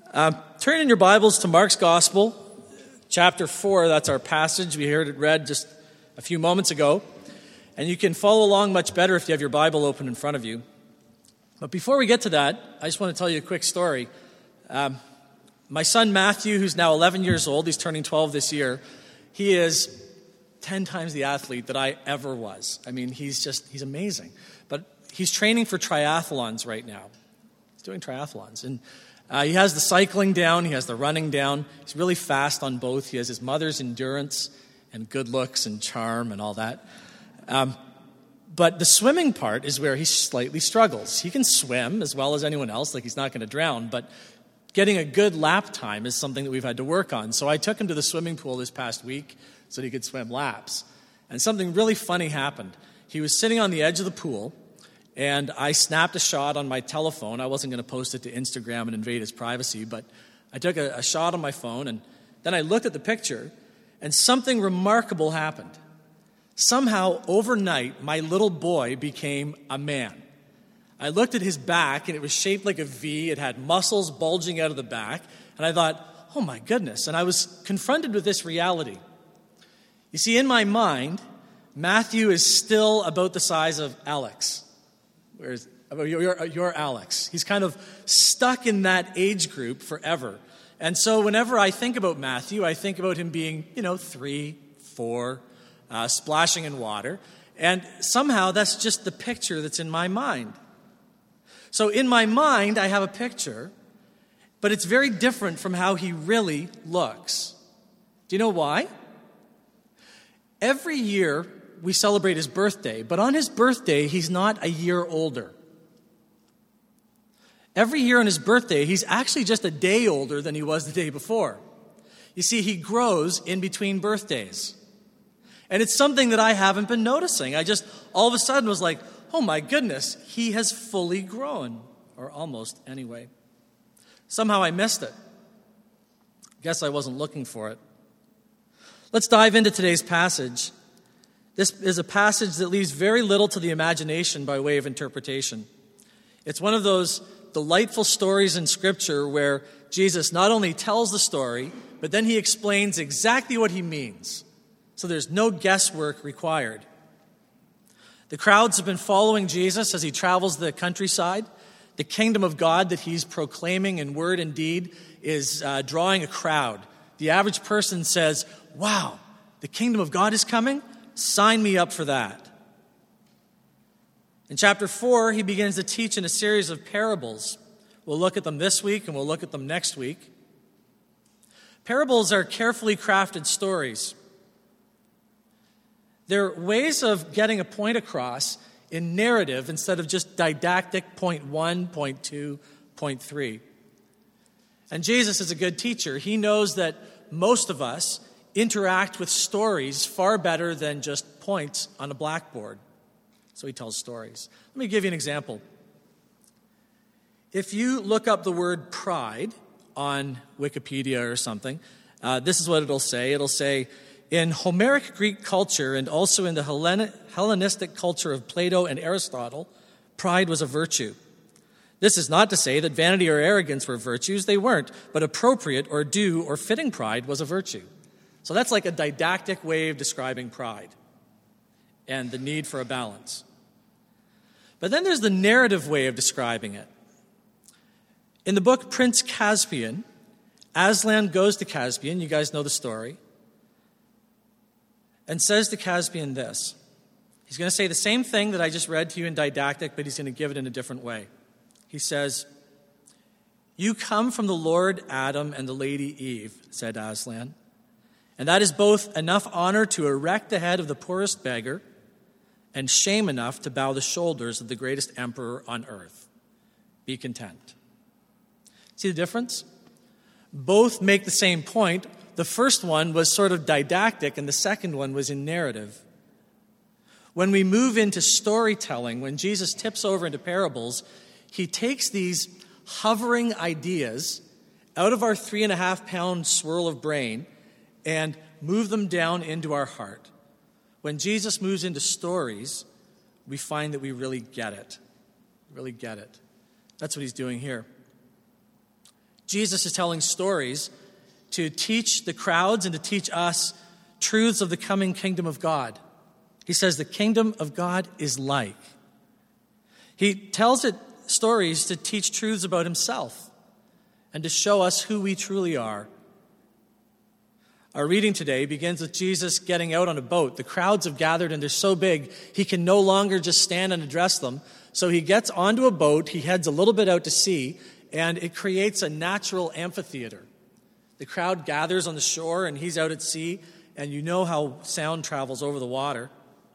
Turn in your Bibles to Mark's Gospel, chapter 4. That's our passage. We heard it read just a few moments ago. And you can follow along much better if you have your Bible open in front of you. But before we get to that, I just want to tell you a quick story. My son Matthew, who's now 11 years old, he's turning 12 this year, he is 10 times the athlete that I ever was. I mean, he's amazing. But he's training for triathlons right now. He's doing triathlons. And he has the cycling down, he has the running down. He's really fast on both. He has his mother's endurance and good looks and charm and all that. But the swimming part is where he slightly struggles. He can swim as well as anyone else, like he's not going to drown, but getting a good lap time is something that we've had to work on. So I took him to the swimming pool this past week so that he could swim laps. And something really funny happened. He was sitting on the edge of the pool, and I snapped a shot on my telephone. I wasn't going to post it to Instagram and invade his privacy, but I took a shot on my phone, and then I looked at the picture, and something remarkable happened. Somehow, overnight, my little boy became a man. I looked at his back, and it was shaped like a V. It had muscles bulging out of the back, and I thought, oh my goodness. And I was confronted with this reality. You see, in my mind, Matthew is still about the size of Alex. Whereas you're Alex. He's kind of stuck in that age group forever. And so whenever I think about Matthew, I think about him being, 3, 4, splashing in water. And somehow that's just the picture that's in my mind. So in my mind, I have a picture, but it's very different from how he really looks. Do you know why? Every year, we celebrate his birthday, but on his birthday, he's not a year older. Every year on his birthday, he's actually just a day older than he was the day before. You see, he grows in between birthdays. And it's something that I haven't been noticing. I just all of a sudden was like, oh my goodness, he has fully grown. Or almost, anyway. Somehow I missed it. Guess I wasn't looking for it. Let's dive into today's passage. This is a passage that leaves very little to the imagination by way of interpretation. It's one of those delightful stories in Scripture where Jesus not only tells the story, but then he explains exactly what he means. So there's no guesswork required. The crowds have been following Jesus as he travels the countryside. The kingdom of God that he's proclaiming in word and deed is drawing a crowd. The average person says, wow, the kingdom of God is coming? Sign me up for that. In chapter 4, he begins to teach in a series of parables. We'll look at them this week and we'll look at them next week. Parables are carefully crafted stories. They're ways of getting a point across in narrative instead of just didactic point 1, point 2, point 3. And Jesus is a good teacher. He knows that most of us interact with stories far better than just points on a blackboard. So he tells stories. Let me give you an example. If you look up the word pride on Wikipedia or something, this is what it'll say. It'll say, in Homeric Greek culture and also in the Hellenistic culture of Plato and Aristotle, pride was a virtue. This is not to say that vanity or arrogance were virtues. They weren't. But appropriate or due or fitting pride was a virtue. So that's like a didactic way of describing pride and the need for a balance. But then there's the narrative way of describing it. In the book Prince Caspian, Aslan goes to Caspian, you guys know the story, and says to Caspian this. He's going to say the same thing that I just read to you in didactic, but he's going to give it in a different way. He says, you come from the Lord Adam and the Lady Eve, said Aslan. And that is both enough honor to erect the head of the poorest beggar and shame enough to bow the shoulders of the greatest emperor on earth. Be content. See the difference? Both make the same point. The first one was sort of didactic, and the second one was in narrative. When we move into storytelling, when Jesus tips over into parables, he takes these hovering ideas out of our 3.5-pound swirl of brain and move them down into our heart. When Jesus moves into stories, we find that we really get it. Really get it. That's what he's doing here. Jesus is telling stories to teach the crowds and to teach us truths of the coming kingdom of God. He says the kingdom of God is like. He tells it stories to teach truths about himself and to show us who we truly are. Our reading today begins with Jesus getting out on a boat. The crowds have gathered and they're so big, he can no longer just stand and address them. So he gets onto a boat, he heads a little bit out to sea, and it creates a natural amphitheater. The crowd gathers on the shore and he's out at sea, and you know how sound travels over the water.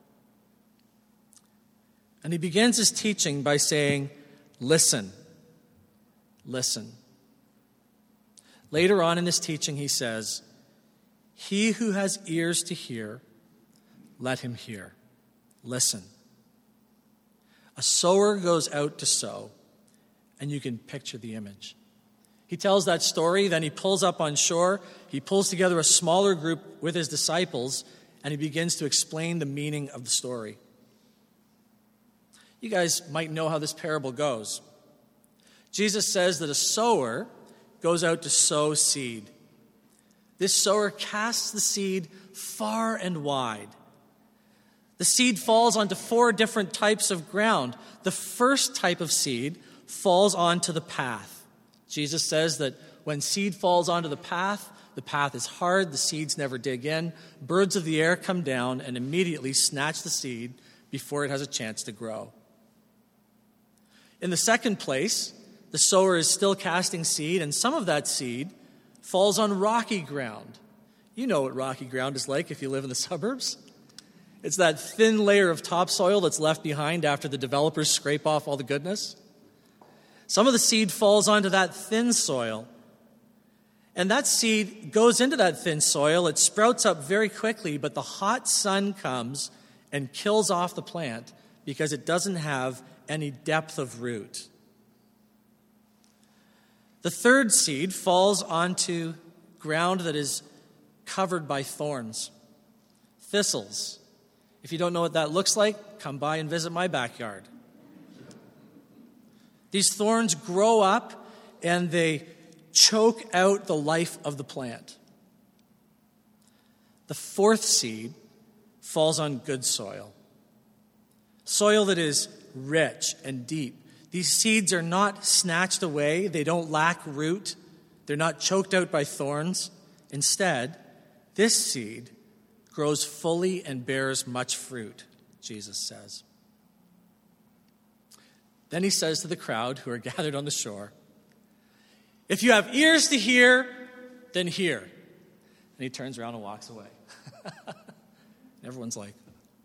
And he begins his teaching by saying, listen, listen. Later on in this teaching he says, he who has ears to hear, let him hear. Listen. A sower goes out to sow, and you can picture the image. He tells that story, then he pulls up on shore, he pulls together a smaller group with his disciples, and he begins to explain the meaning of the story. You guys might know how this parable goes. Jesus says that a sower goes out to sow seed. This sower casts the seed far and wide. The seed falls onto 4 different types of ground. The first type of seed falls onto the path. Jesus says that when seed falls onto the path is hard, the seeds never dig in. Birds of the air come down and immediately snatch the seed before it has a chance to grow. In the second place, the sower is still casting seed, and some of that seed falls on rocky ground. You know what rocky ground is like if you live in the suburbs. It's that thin layer of topsoil that's left behind after the developers scrape off all the goodness. Some of the seed falls onto that thin soil, and that seed goes into that thin soil. It sprouts up very quickly, but the hot sun comes and kills off the plant because it doesn't have any depth of root. The third seed falls onto ground that is covered by thorns, thistles. If you don't know what that looks like, come by and visit my backyard. These thorns grow up and they choke out the life of the plant. The fourth seed falls on good soil, soil that is rich and deep. These seeds are not snatched away. They don't lack root. They're not choked out by thorns. Instead, this seed grows fully and bears much fruit, Jesus says. Then he says to the crowd who are gathered on the shore, if you have ears to hear, then hear. And he turns around and walks away. Everyone's like,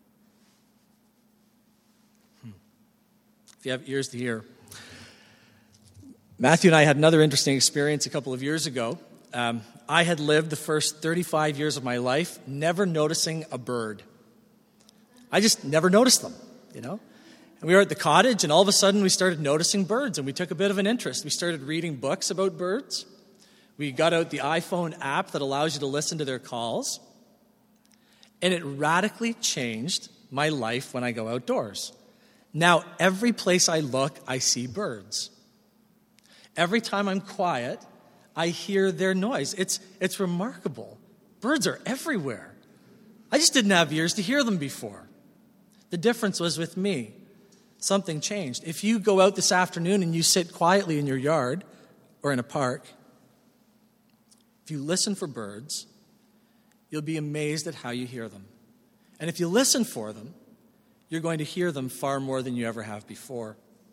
If you have ears to hear. Matthew and I had another interesting experience a couple of years ago. I had lived the first 35 years of my life never noticing a bird. I just never noticed them, you know. And we were at the cottage, and all of a sudden we started noticing birds, and we took a bit of an interest. We started reading books about birds. We got out the iPhone app that allows you to listen to their calls. And it radically changed my life when I go outdoors. Now, every place I look, I see birds. Every time I'm quiet, I hear their noise. It's remarkable. Birds are everywhere. I just didn't have ears to hear them before. The difference was with me. Something changed. If you go out this afternoon and you sit quietly in your yard or in a park, if you listen for birds, you'll be amazed at how you hear them. And if you listen for them, you're going to hear them far more than you ever have before.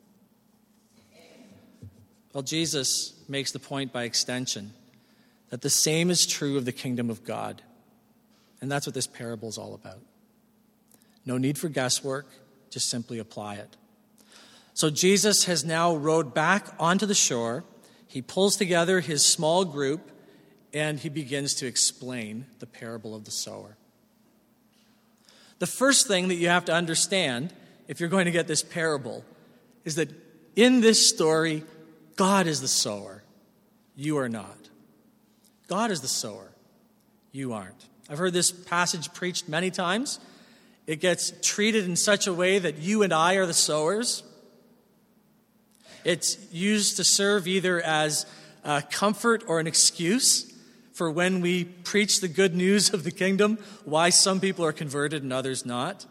Well, Jesus makes the point by extension that the same is true of the kingdom of God. And that's what this parable is all about. No need for guesswork, just simply apply it. So Jesus has now rowed back onto the shore. He pulls together his small group, and he begins to explain the parable of the sower. The first thing that you have to understand, if you're going to get this parable, is that in this story, God is the sower. You are not. God is the sower. You aren't. I've heard this passage preached many times. It gets treated in such a way that you and I are the sowers. It's used to serve either as comfort or an excuse for when we preach the good news of the kingdom, why some people are converted and others not.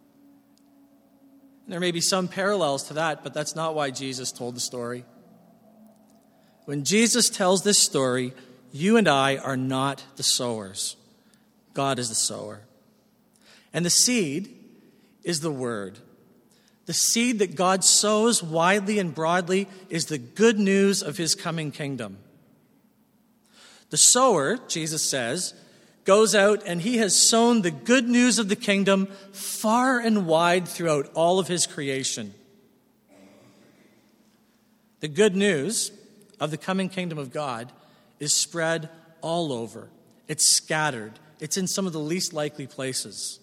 There may be some parallels to that, but that's not why Jesus told the story. When Jesus tells this story, you and I are not the sowers. God is the sower. And the seed is the word. The seed that God sows widely and broadly is the good news of his coming kingdom. The sower, Jesus says, goes out and he has sown the good news of the kingdom far and wide throughout all of his creation. The good news of the coming kingdom of God is spread all over. It's scattered. It's in some of the least likely places.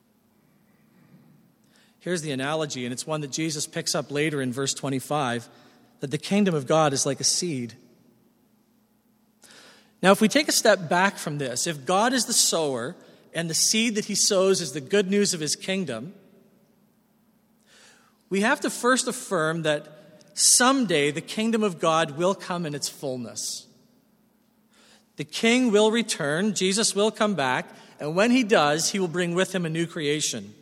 Here's the analogy, and it's one that Jesus picks up later in verse 25, that the kingdom of God is like a seed. Now, if we take a step back from this, if God is the sower and the seed that he sows is the good news of his kingdom, we have to first affirm that someday the kingdom of God will come in its fullness. The king will return, Jesus will come back, and when he does, he will bring with him a new creation.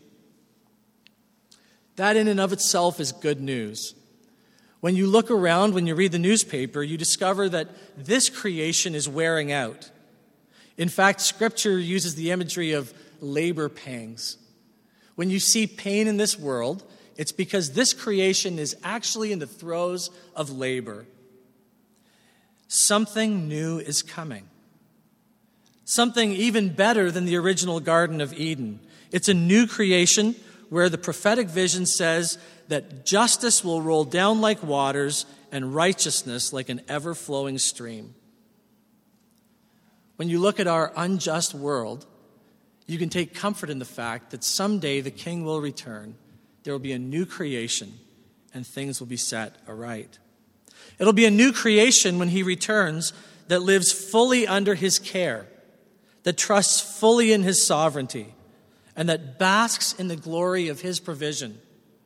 That in and of itself is good news. When you look around, when you read the newspaper, you discover that this creation is wearing out. In fact, Scripture uses the imagery of labor pangs. When you see pain in this world, it's because this creation is actually in the throes of labor. Something new is coming. Something even better than the original Garden of Eden. It's a new creation where the prophetic vision says that justice will roll down like waters and righteousness like an ever-flowing stream. When you look at our unjust world, you can take comfort in the fact that someday the King will return. There will be a new creation, and things will be set aright. It'll be a new creation when he returns that lives fully under his care, that trusts fully in his sovereignty, and that basks in the glory of his provision.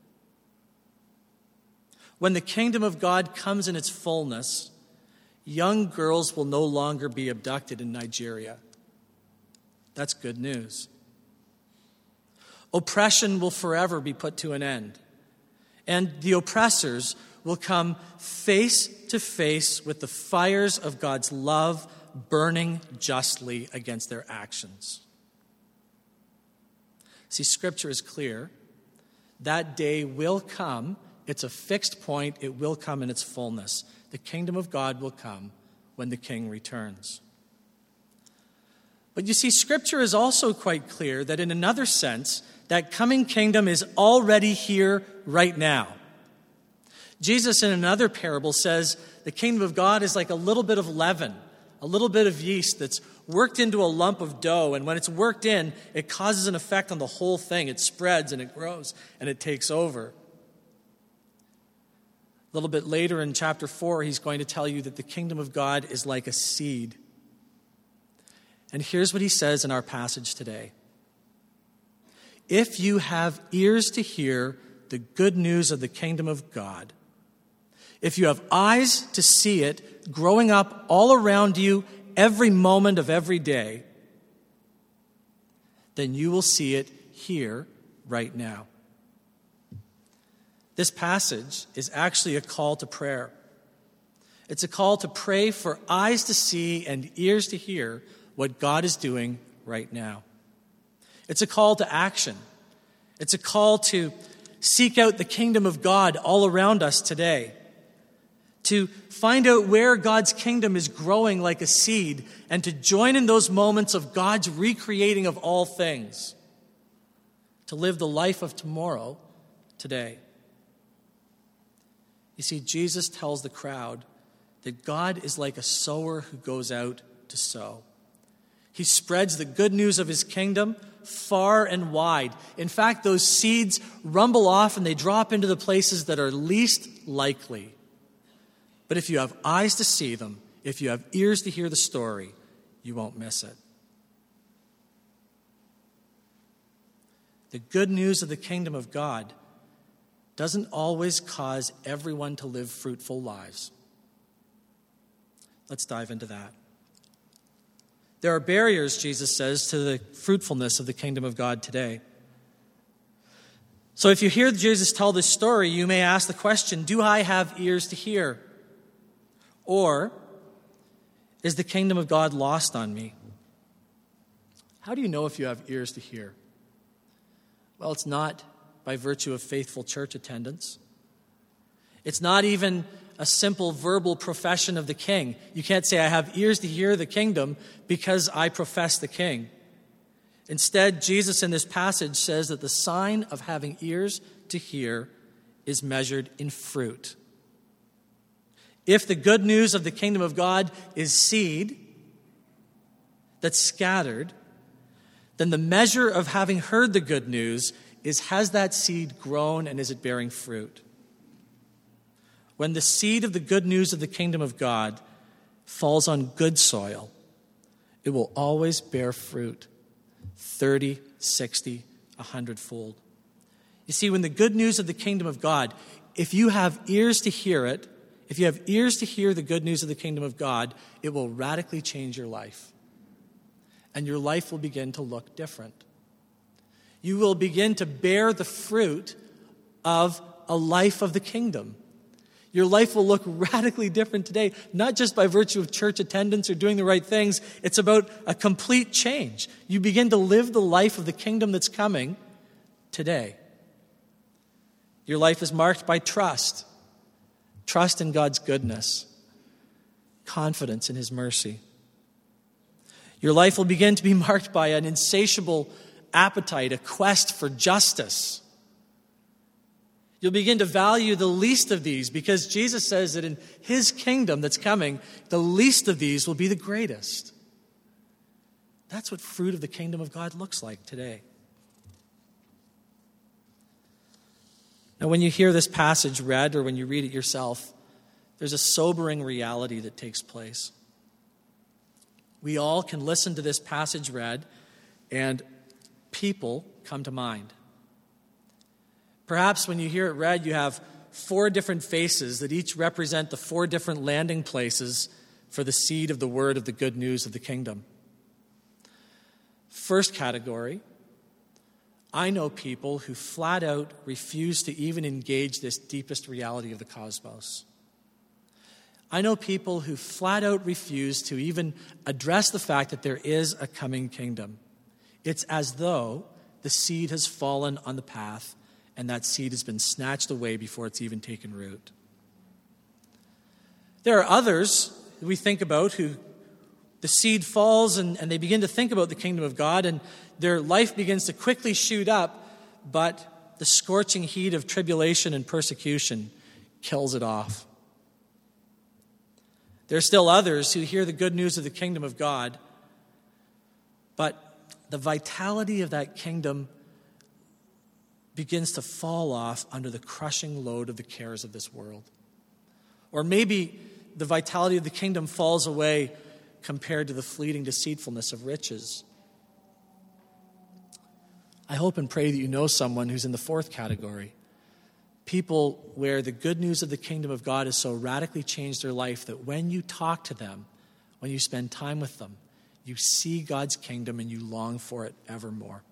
When the kingdom of God comes in its fullness, young girls will no longer be abducted in Nigeria. That's good news. Oppression will forever be put to an end, and the oppressors will come face to face with the fires of God's love burning justly against their actions. See, Scripture is clear. That day will come. It's a fixed point. It will come in its fullness. The kingdom of God will come when the King returns. But you see, Scripture is also quite clear that in another sense, that coming kingdom is already here right now. Jesus in another parable says the kingdom of God is like a little bit of leaven, a little bit of yeast that's worked into a lump of dough, and when it's worked in, it causes an effect on the whole thing. It spreads and it grows and it takes over. A little bit later in chapter 4, he's going to tell you that the kingdom of God is like a seed. And here's what he says in our passage today. If you have ears to hear the good news of the kingdom of God, if you have eyes to see it growing up all around you every moment of every day, then you will see it here right now. This passage is actually a call to prayer. It's a call to pray for eyes to see and ears to hear what God is doing right now. It's a call to action. It's a call to seek out the kingdom of God all around us today, to find out where God's kingdom is growing like a seed, and to join in those moments of God's recreating of all things, to live the life of tomorrow today. You see, Jesus tells the crowd that God is like a sower who goes out to sow. He spreads the good news of his kingdom far and wide. In fact, those seeds rumble off and they drop into the places that are least likely. But if you have eyes to see them, if you have ears to hear the story, you won't miss it. The good news of the kingdom of God doesn't always cause everyone to live fruitful lives. Let's dive into that. There are barriers, Jesus says, to the fruitfulness of the kingdom of God today. So if you hear Jesus tell this story, you may ask the question, do I have ears to hear? Or is the kingdom of God lost on me? How do you know if you have ears to hear? Well, it's not by virtue of faithful church attendance. It's not even a simple verbal profession of the king. You can't say, I have ears to hear the kingdom because I profess the king. Instead, Jesus in this passage says that the sign of having ears to hear is measured in fruit. If the good news of the kingdom of God is seed that's scattered, then the measure of having heard the good news is, has that seed grown and is it bearing fruit? When the seed of the good news of the kingdom of God falls on good soil, it will always bear fruit, 30, 60, 100-fold. You see, when the good news of the kingdom of God, if you have ears to hear it, if you have ears to hear the good news of the kingdom of God, it will radically change your life. And your life will begin to look different. You will begin to bear the fruit of a life of the kingdom. Your life will look radically different today, not just by virtue of church attendance or doing the right things. It's about a complete change. You begin to live the life of the kingdom that's coming today. Your life is marked by trust. Trust in God's goodness. Confidence in His mercy. Your life will begin to be marked by an insatiable appetite, a quest for justice. You'll begin to value the least of these because Jesus says that in His kingdom that's coming, the least of these will be the greatest. That's what fruit of the kingdom of God looks like today. Now, when you hear this passage read or when you read it yourself, there's a sobering reality that takes place. We all can listen to this passage read and people come to mind. Perhaps when you hear it read, you have 4 different faces that each represent the 4 different landing places for the seed of the word of the good news of the kingdom. First category, I know people who flat out refuse to even engage this deepest reality of the cosmos. I know people who flat out refuse to even address the fact that there is a coming kingdom. It's as though the seed has fallen on the path and that seed has been snatched away before it's even taken root. There are others that we think about who the seed falls and they begin to think about the kingdom of God and their life begins to quickly shoot up, but the scorching heat of tribulation and persecution kills it off. There are still others who hear the good news of the kingdom of God, but the vitality of that kingdom begins to fall off under the crushing load of the cares of this world. Or maybe the vitality of the kingdom falls away compared to the fleeting deceitfulness of riches. I hope and pray that you know someone who's in the 4th category. People where the good news of the kingdom of God has so radically changed their life that when you talk to them, when you spend time with them, you see God's kingdom and you long for it evermore.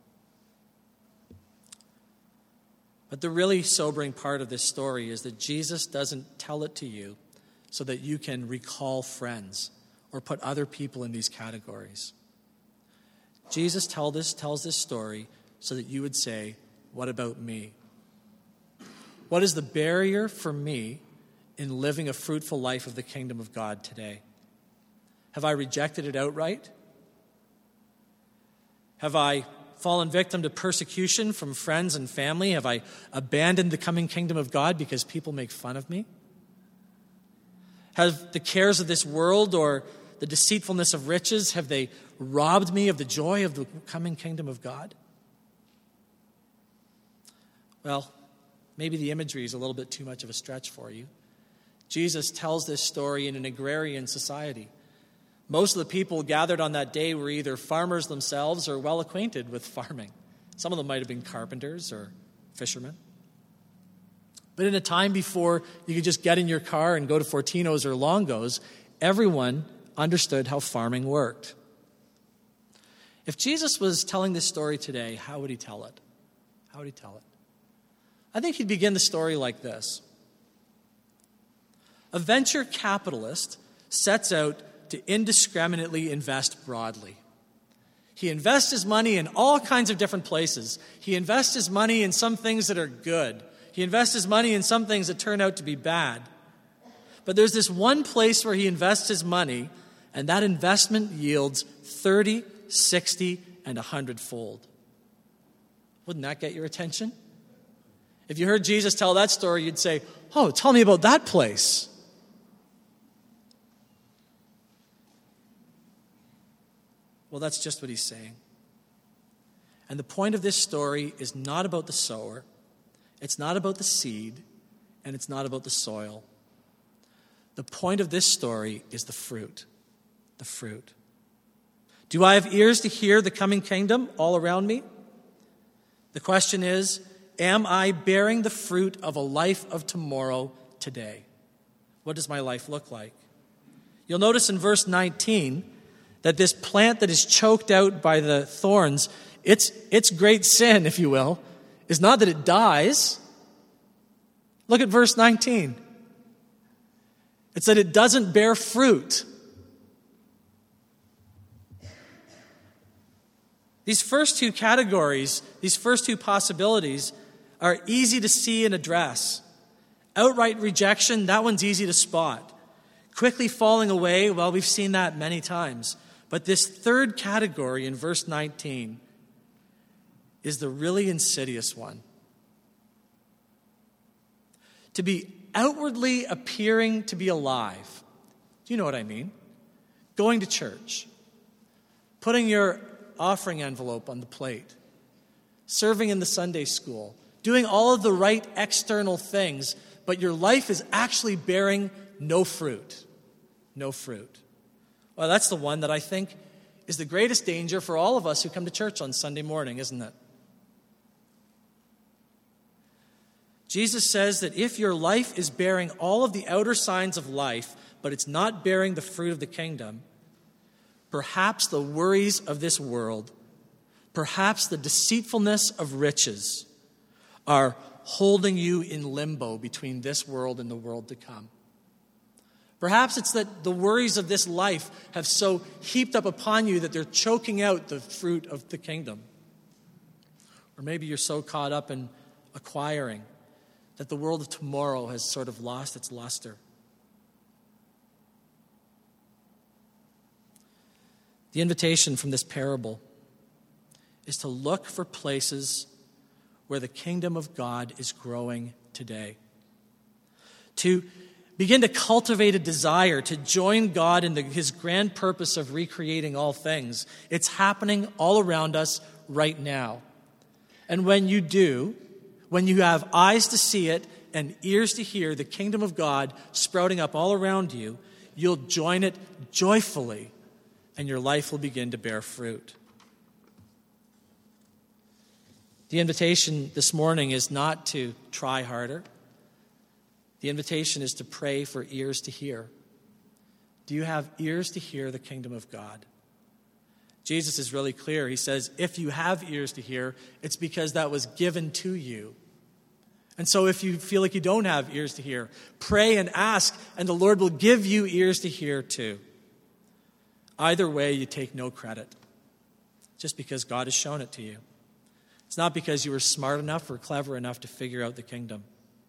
But the really sobering part of this story is that Jesus doesn't tell it to you so that you can recall friends or put other people in these categories. Jesus tells this story so that you would say, what about me? What is the barrier for me in living a fruitful life of the kingdom of God today? Have I rejected it outright? Have I fallen victim to persecution from friends and family? Have I abandoned the coming kingdom of God because people make fun of me? Have the cares of this world or the deceitfulness of riches, have they robbed me of the joy of the coming kingdom of God? Well, maybe the imagery is a little bit too much of a stretch for you. Jesus tells this story in an agrarian society. Most of the people gathered on that day were either farmers themselves or well acquainted with farming. Some of them might have been carpenters or fishermen. But in a time before you could just get in your car and go to Fortino's or Longo's, everyone understood how farming worked. If Jesus was telling this story today, how would he tell it? How would he tell it? I think he'd begin the story like this. A venture capitalist sets out to indiscriminately invest broadly. He invests his money in all kinds of different places. He invests his money in some things that are good. He invests his money in some things that turn out to be bad. But there's this one place where he invests his money, and that investment yields 30, 60, and 100-fold. Wouldn't that get your attention? If you heard Jesus tell that story, you'd say, "Oh, tell me about that place." Well, that's just what he's saying. And the point of this story is not about the sower, it's not about the seed, and it's not about the soil. The point of this story is the fruit. The fruit. Do I have ears to hear the coming kingdom all around me? The question is, am I bearing the fruit of a life of tomorrow today? What does my life look like? You'll notice in verse 19 that this plant that is choked out by the thorns, its great sin, if you will, is not that it dies. Look at verse 19. It's that it doesn't bear fruit. These first two categories, these first two possibilities, are easy to see and address. Outright rejection, that one's easy to spot. Quickly falling away, well, we've seen that many times. But this third category in verse 19 is the really insidious one. To be outwardly appearing to be alive. Do you know what I mean? Going to church, putting your offering envelope on the plate, serving in the Sunday school, doing all of the right external things, but your life is actually bearing no fruit. No fruit. Well, that's the one that I think is the greatest danger for all of us who come to church on Sunday morning, isn't it? Jesus says that if your life is bearing all of the outer signs of life, but it's not bearing the fruit of the kingdom, perhaps the worries of this world, perhaps the deceitfulness of riches are holding you in limbo between this world and the world to come. Perhaps it's that the worries of this life have so heaped up upon you that they're choking out the fruit of the kingdom. Or maybe you're so caught up in acquiring that the world of tomorrow has sort of lost its luster. The invitation from this parable is to look for places where the kingdom of God is growing today. To begin to cultivate a desire to join God in his grand purpose of recreating all things. It's happening all around us right now. And when you do, when you have eyes to see it and ears to hear the kingdom of God sprouting up all around you, you'll join it joyfully, and your life will begin to bear fruit. The invitation this morning is not to try harder. The invitation is to pray for ears to hear. Do you have ears to hear the kingdom of God? Jesus is really clear. He says, if you have ears to hear, it's because that was given to you. And so if you feel like you don't have ears to hear, pray and ask, and the Lord will give you ears to hear too. Either way, you take no credit, just because God has shown it to you. It's not because you were smart enough or clever enough to figure out the kingdom.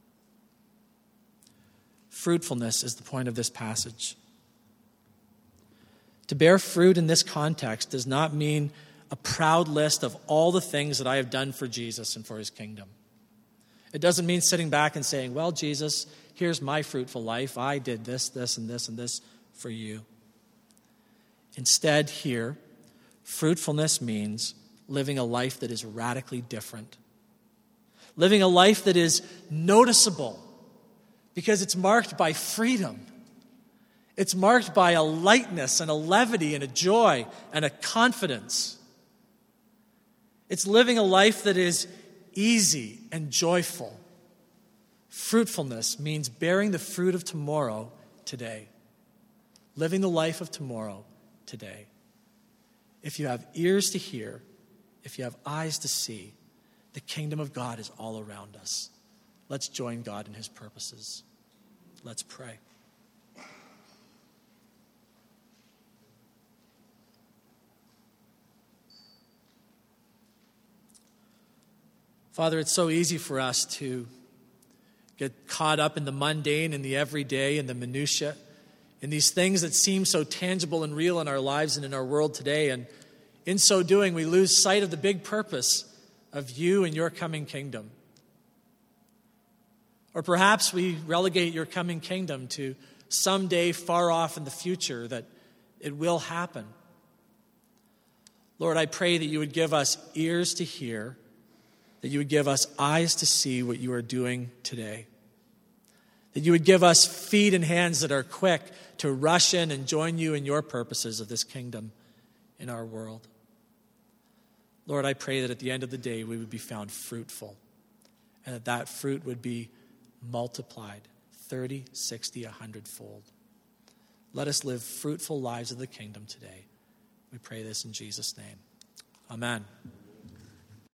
Fruitfulness is the point of this passage. To bear fruit in this context does not mean a proud list of all the things that I have done for Jesus and for his kingdom. It doesn't mean sitting back and saying, well, Jesus, here's my fruitful life. I did this, this, and this, and this for you. Instead, here, fruitfulness means living a life that is radically different. Living a life that is noticeable, because it's marked by freedom. It's marked by a lightness and a levity and a joy and a confidence. It's living a life that is easy and joyful. Fruitfulness means bearing the fruit of tomorrow today. living the life of tomorrow today. If you have ears to hear, if you have eyes to see, the kingdom of God is all around us. Let's join God in his purposes. Let's pray. Father, it's so easy for us to get caught up in the mundane and the everyday and the minutia, in these things that seem so tangible and real in our lives and in our world today. And in so doing, we lose sight of the big purpose of you and your coming kingdom. Or perhaps we relegate your coming kingdom to someday far off in the future that it will happen. Lord, I pray that you would give us ears to hear, that you would give us eyes to see what you are doing today, that you would give us feet and hands that are quick to rush in and join you in your purposes of this kingdom in our world. Lord, I pray that at the end of the day we would be found fruitful, and that that fruit would be multiplied 30, 60, 100-fold. Let us live fruitful lives of the kingdom today. We pray this in Jesus' name. Amen.